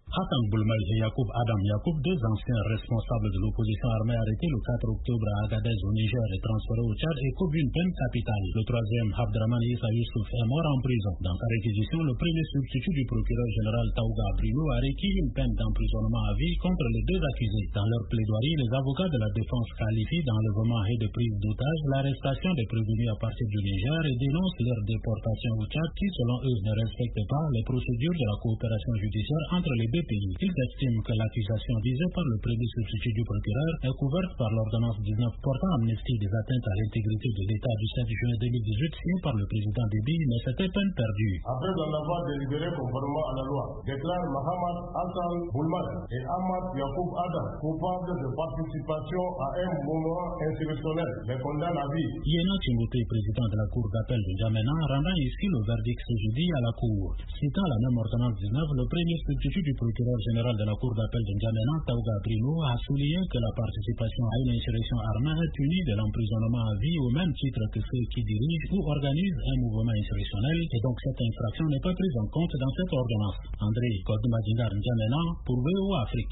Hassan Boulmaï et Adam Yacoub, deux anciens responsables de l'opposition armée arrêtés le 4 octobre à Agadez au Niger et transférés au Tchad et coupent une peine capitale. Le troisième, Abdraman Issa Youssouf, est mort en prison. Dans sa réquisition, le premier substitut du procureur général Taouga Abrilo a requis une peine d'emprisonnement à vie contre les deux accusés. Dans leur plaidoirie, les avocats de la défense qualifient d'enlèvement et de prise d'otages l'arrestation des prévenus à partir du Niger et dénoncent leur déportation au Tchad qui, selon eux, ne respecte pas les procédures de la coopération judiciaire entre les deux pays. Ils estiment que l'accusation visée par le premier substitut du procureur est couverte par l'ordonnance 19 portant amnistie des atteintes à l'intégrité de l'État du 7 juin 2018 signée par le président Déby, mais c'était peine perdue. Après en avoir délibéré conformément à la loi, déclare Mohamed Hassan Boulmaï et Ahmad Yacoub Adam coupables de participation à un mouvement insurrectionnel, les condamne à vie. Yéna Timothée, président de la Cour d'appel de N'Djamena, rendant ici le verdict ce jeudi à la Cour. Citant la même ordonnance 19, le premier substitut du procureur général de la Cour d'appel de N'Djamena, Taouga Abrilo, a souligné que la participation à une insurrection armée est punie de l'emprisonnement à vie au même titre que ceux qui dirigent ou organisent un mouvement insurrectionnel, et donc cette infraction n'est pas prise en compte dans cette ordonnance. André Kodmadingar N'Djamena pour VO Afrique.